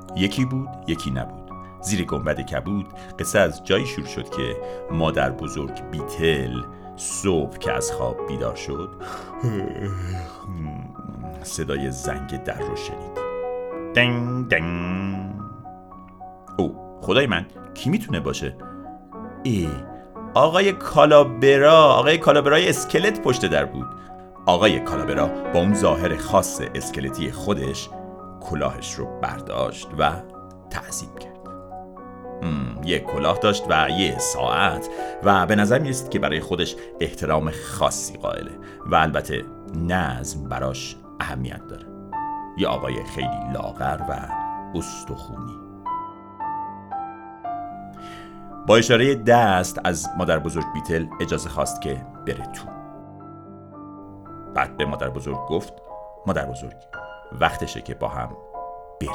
یکی بود یکی نبود. زیر گنبد کبود قصه از جایی شروع شد که مادر بزرگ بیتل صبح که از خواب بیدار شد صدای زنگ در رو شنید. دنگ دنگ. او خدای من، کی میتونه باشه؟ آقای کالابرای اسکلت پشت در بود. آقای کالابرا با اون ظاهر خاص اسکلتی خودش کلاهش رو برداشت و تعظیم کرد. یک کلاه داشت و یه ساعت و به نظر میرسید که برای خودش احترام خاصی قائله و البته نظم براش اهمیت داره. یه آقای خیلی لاغر و استخونی. با اشاره دست از مادر بزرگ بیتل اجازه خواست که بره تو. بعد به مادر بزرگ گفت مادر بزرگ وقتشه که با هم بریم.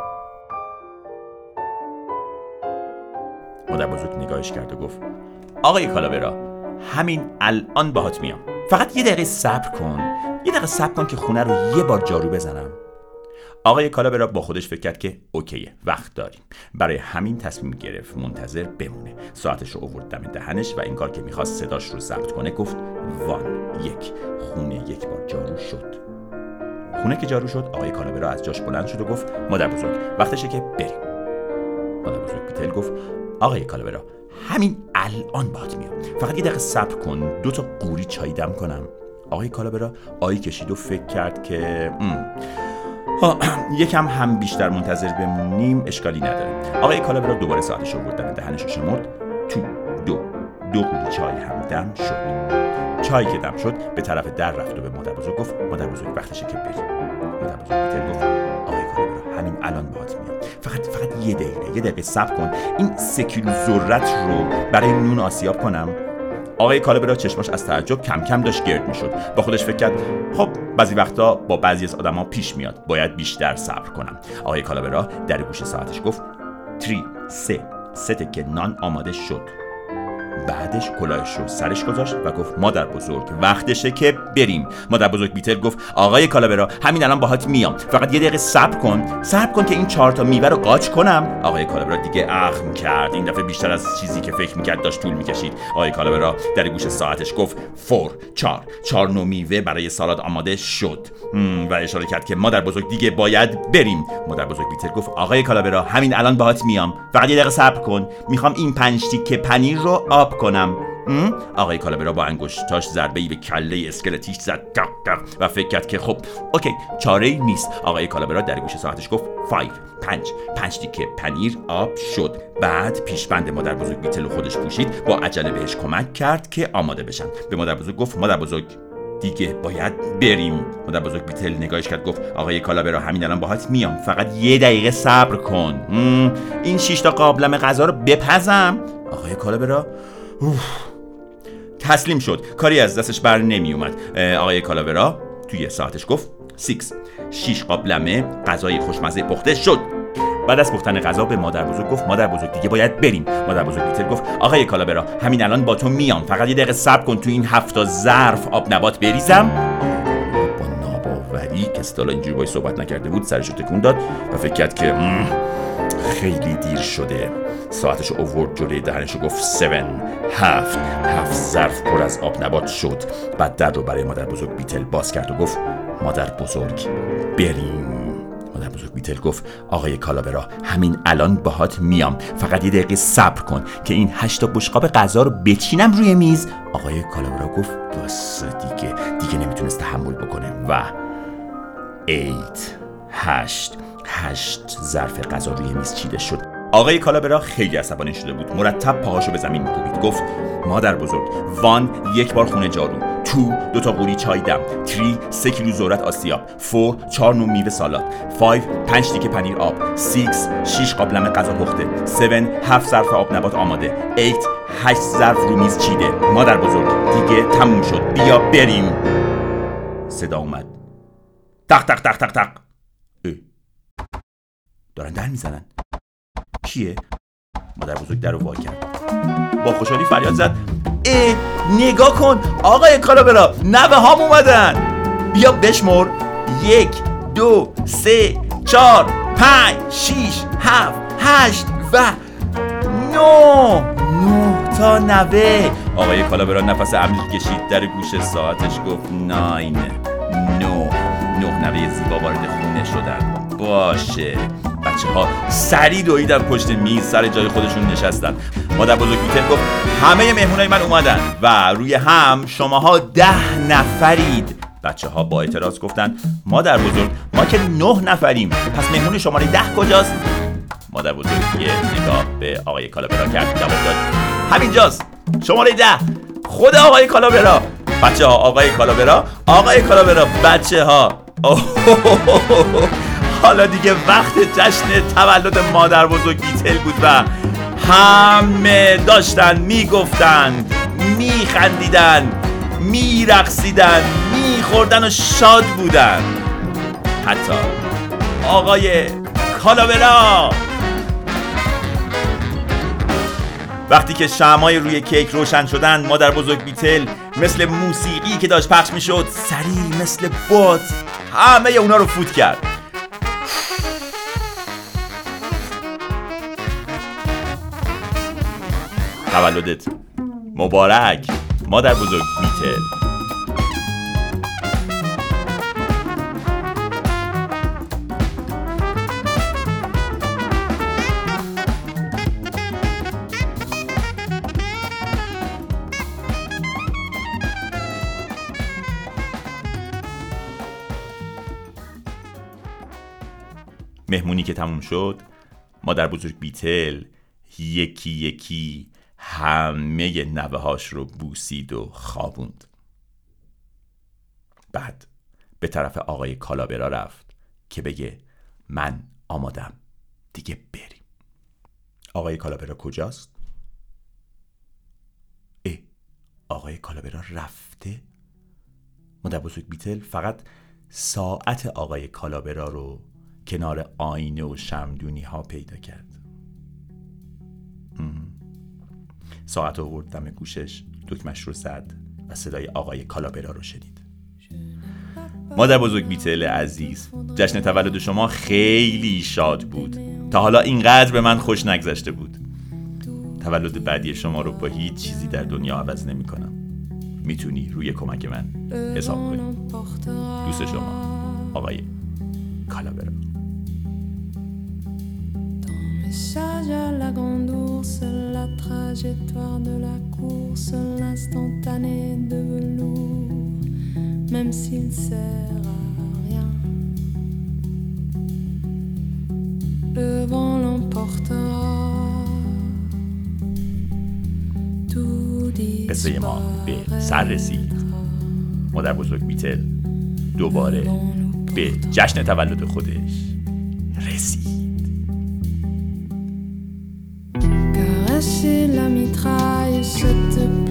مادر بزرگ نگاهش کرد و گفت آقای کالابرا همین الان باهات میام. فقط یه دقیقه صبر کن که خونه رو یه بار جارو بزنم. آقای کالابرا با خودش فکر کرد که اوکیه، وقت داریم. برای همین تصمیم گرفت منتظر بمونه. ساعتش رو آورد دم دهنش و این کار که میخواست صداش رو ضبط کنه گفت وان یک. خونه یک بار جارو شد. خونه که جارو شد آقای کالابرا از جاش بلند شد و گفت مادر بزرگ وقتشه که بریم. مادر بزرگ بیتل گفت آقای کالابرا همین الان باهات میام. فقط یه دقیقه صبر کن 2 قوری چای دم کنم. آقای کالابرا آهی کشید و فکر کرد که یکم هم بیشتر منتظر بمونیم اشکالی نداره. آقای کالابرا دوباره ساعتش رو برد دهنش رو شمرد. تو 2 قوری چای هم دم شد. چای که دم شد به طرف در رفت و به مادر بزرگ گفت مادر بزرگ وقتشه که بریم. مادر بزرگ بیتل گفت آقای کالابرا همین الان باهات میام. فقط یه دقیقه صبر کن. این 3 کیلو ذرت رو برای نون آسیاب کنم. آقای کالابرا چشماش از تعجب کم کم داشت گرد میشد. با خودش فکر کرد خب بعضی وقتا با بعضی از آدما پیش میاد، باید بیشتر صبر کنم. آقای کالابرا در گوش ساعتش گفت 3 تکه نان آماده شد. بعدش کلاهش رو سرش گذاشت و گفت مادر بزرگ وقتشه که بریم. مادر بزرگ بیتل گفت آقای کالابرا همین الان باهات میام. فقط یه دقیقه صبر کن که این 4 تا میوه رو قاچ کنم. آقای کالابرا دیگه اخم کرد. این دفعه بیشتر از چیزی که فکر میکرد داشت طول میکشید. آقای کالابرا در گوش ساعتش گفت 4 نوع میوه برای سالاد آماده شد و اشاره کرد که مادر بزرگ دیگه باید بریم. مادر بزرگ بیتل گفت آقای کالابرا همین الان باهات میام. فقط یه دقیقه صبر کن. میخوام این 5 تیکه پنیر رو آب کنم. آقای کالابرا با انگشتاش ضربه‌ای به کله اسکلتیش زد و فکر کرد که خب اوکی چاره‌ای نیست. آقای کالابرا در گوش ساعتش گفت 5 تیکه پنیر آب شد. بعد پیشبند مادر بزرگ بیتل و خودش پوشید. با عجله بهش کمک کرد که آماده بشن. به مادر بزرگ گفت مادر بزرگ دیگه باید بریم. مادر بزرگ بیتل نگاهش کرد گفت آقای کالابرا همین الان باهات میام. فقط یه دقیقه صبر کن. این 6 تا قابلمه غذا رو بپزم. آقای کالابرا تسلیم شد. کاری از دستش بر نمی اومد. آقای کالابرا توی ساعتش گفت 6 قابلمه غذای خوشمزه پخته شد. بعد از پختن غذا به مادر بزرگ گفت مادر بزرگ دیگه باید بریم. مادر بزرگ بیتل گفت آقای کالابرا همین الان با تو میام. فقط یه دقیقه صبر کن تو این 7 ظرف آب نبات بریزم. با ناباوری که اصلا اینجوری باهاش صحبت نکرده بود سرشو تکون داد و فکر کرد که خیلی دیر شده. ساعتشو آورد جلوی دهنش و گفت 7 ظرف پر از آب نبات شد. بعد در رو برای مادر بزرگ بیتل باز کرد و گفت مادر بزرگ بریم. مادر بزرگ بیتل گفت آقای کالابرا همین الان باهات میام. فقط یه دقیقه صبر کن که این 8 تا بشقاب غذا رو بچینم روی میز. آقای کالابرا گفت بس دیگه نمیتونست تحمل بکنه و 8 ظرف غذا روی میز چیده شد. آقای کالابرا خیلی عصبانی شده بود. مرتب پاهاشو به زمین می‌کوبید. گفت مادر بزرگ 1 بار خونه جارو. 2 تا قوری چای دم. 3 کیلو ذرت آسیاب. 4 نوع میوه سالاد. 5 تیکه پنیر آب. 6 قابلمه غذا پخته. 7 ظرف آب نبات آماده. 8 ظرف رو میز چیده. مادر بزرگ دیگه تموم شد. بیا بریم. صدا اومد. تق تق تق تق تق. دارن در میزنن. کیه؟ مادر بزرگ در رو وا کرد. با خوشحالی فریاد زد نگاه کن آقای کالابرا نوه هام اومدن. بیا بشمر 1 2 3 4 5 6 7 8 و 9 تا 90. آقای کالابرا نفس عمیق کشید، در گوش ساعتش گفت 9 نوه زیبا وارد خونه شدن. باشه. بچه ها سریع دویدن پشت میز، سر جای خودشون نشستن. مادر بزرگ بیتل گفت همه مهمونای من اومدن و روی هم شماها 10 نفرید. بچه ها با اعتراض گفتن مادر بزرگ ما که 9 نفریم، پس مهمون شماره 10 کجاست؟ مادر بزرگ یه نگاه به آقای کالابرا کرد، جواب داد همینجاست، شماره 10 خود آقای کالابرا. بچه ها آقای کالابرا بچه ها حالا دیگه وقت جشن تولد مادر بزرگ بیتل بود و همه داشتن میگفتن، میخندیدن، میرقصیدن، میخوردن و شاد بودن. حتی آقای کالابرا. وقتی که شمعای روی کیک روشن شدن، مادر بزرگ بیتل مثل موسیقی که داشت پخش میشد سریع مثل باد همه اونا رو فوت کرد. تولدت مبارک مادر بزرگ بیتل. مهمونی که تموم شد، مادر بزرگ بیتل یکی یکی همه نوه‌هاش رو بوسید و خوابوند. بعد به طرف آقای کالابرا رفت که بگه من آمادم، دیگه بریم. آقای کالابرا کجاست؟ آقای کالابرا رفته؟ مادر بزرگ بیتل فقط ساعت آقای کالابرا رو کنار آینه و شمعدونی ها پیدا کرد. ساعت آورد دم گوشش، دکمش رو زد و صدای آقای کالابرا رو شنید. مادر بزرگ بیتل عزیز، جشن تولد شما خیلی شاد بود. تا حالا اینقدر به من خوش نگذشته بود. تولد بعدی شما رو با هیچ چیزی در دنیا عوض نمی کنم. میتونی روی کمک من حساب کنی. دوست شما آقای کالابرا. Message à la grande ours, la trajectoire de la course, l'instantané de velours, même s'il sert à rien. Le vent l'emportera, tout disparaîtra. قصه ما به سر رسید. مادر بزرگ بیتل دوباره به جشن تولد خودش رسید. Caresser la mitraille, cette